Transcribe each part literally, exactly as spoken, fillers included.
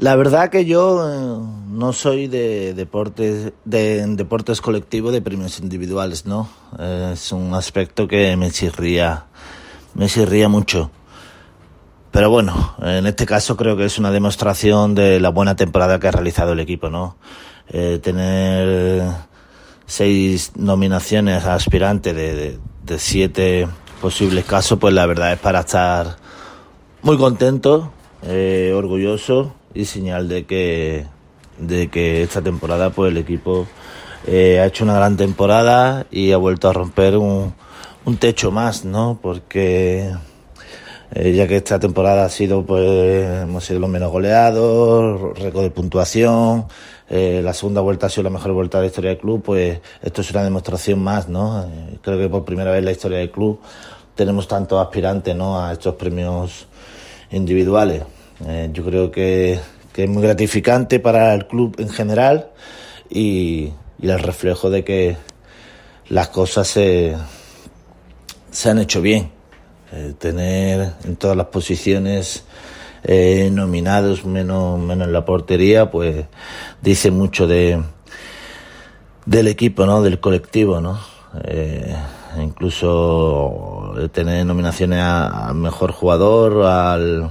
La verdad que yo eh, no soy de deportes de deportes colectivos de premios individuales, ¿no? Eh, es un aspecto que me chirría, me chirría mucho. Pero bueno, en este caso creo que es una demostración de la buena temporada que ha realizado el equipo, ¿no? Eh, tener seis nominaciones a aspirante de, de, de siete posibles casos, pues la verdad es para estar muy contento, eh, orgulloso y señal de que de que esta temporada pues el equipo eh, ha hecho una gran temporada y ha vuelto a romper un, un techo más, ¿no? Porque eh, ya que esta temporada ha sido, pues hemos sido los menos goleados, récord de puntuación, eh, la segunda vuelta ha sido la mejor vuelta de la historia del club, pues esto es una demostración más, ¿no? Eh, creo que por primera vez en la historia del club tenemos tantos aspirantes, ¿no?, a estos premios individuales. Eh, yo creo que, que es muy gratificante para el club en general y, y el reflejo de que las cosas se, se han hecho bien. Eh, tener en todas las posiciones eh, nominados, menos, menos en la portería, pues dice mucho de del equipo, ¿no?, del colectivo, ¿no? Eh, incluso tener nominaciones a, a mejor jugador, al,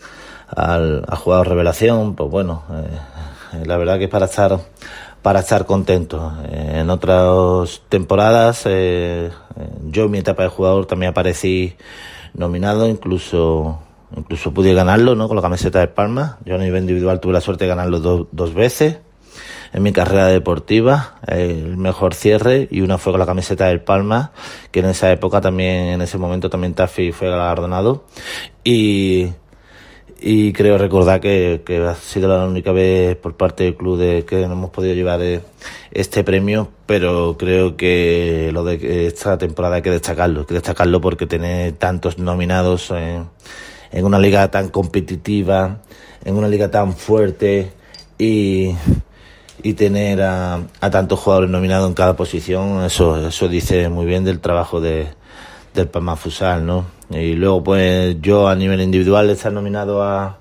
al a jugador revelación, pues bueno, eh, la verdad que es para estar para estar contento. Eh, en otras temporadas, eh, yo en mi etapa de jugador también aparecí nominado, incluso incluso pude ganarlo, ¿no?, con la camiseta del Palma. Yo a nivel individual tuve la suerte de ganarlo do, dos veces en mi carrera deportiva, el mejor cierre, y una fue con la camiseta del Palma, que en esa época también, en ese momento también Tafi fue galardonado, y y creo recordar que, que ha sido la única vez por parte del club de que no hemos podido llevar este premio, pero creo que lo de esta temporada hay que destacarlo, hay que destacarlo porque tener tantos nominados en, en una liga tan competitiva, en una liga tan fuerte, y y tener a, a tantos jugadores nominados en cada posición, eso eso dice muy bien del trabajo de del Palma Futsal, ¿no? Y luego pues yo a nivel individual estar nominado a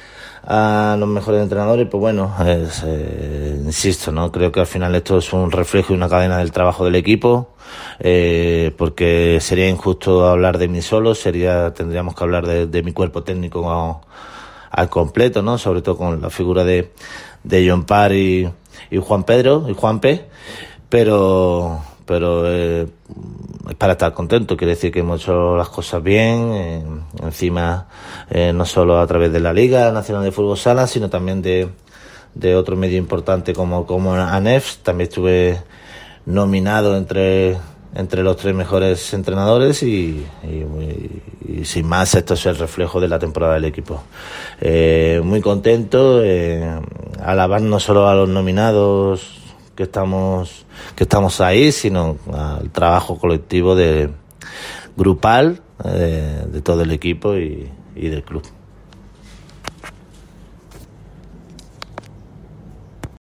a los mejores entrenadores, pues bueno, es, eh, insisto, ¿no? Creo que al final esto es un reflejo y una cadena del trabajo del equipo, eh, porque sería injusto hablar de mí solo, sería tendríamos que hablar de, de mi cuerpo técnico a, al completo, ¿no? Sobre todo con la figura de de John Parr y, y Juan Pedro y Juanpe, pero pero eh, es para estar contento. Quiere decir que hemos hecho las cosas bien, eh, encima eh, no solo a través de la Liga Nacional de Fútbol Sala, sino también de de otro medio importante como como ANEFS. También estuve nominado entre entre los tres mejores entrenadores y, y, y sin más, esto es el reflejo de la temporada del equipo. Eh, muy contento, eh, alabar no solo a los nominados que estamos que estamos ahí, sino al trabajo colectivo de grupal, eh, de todo el equipo y, y del club.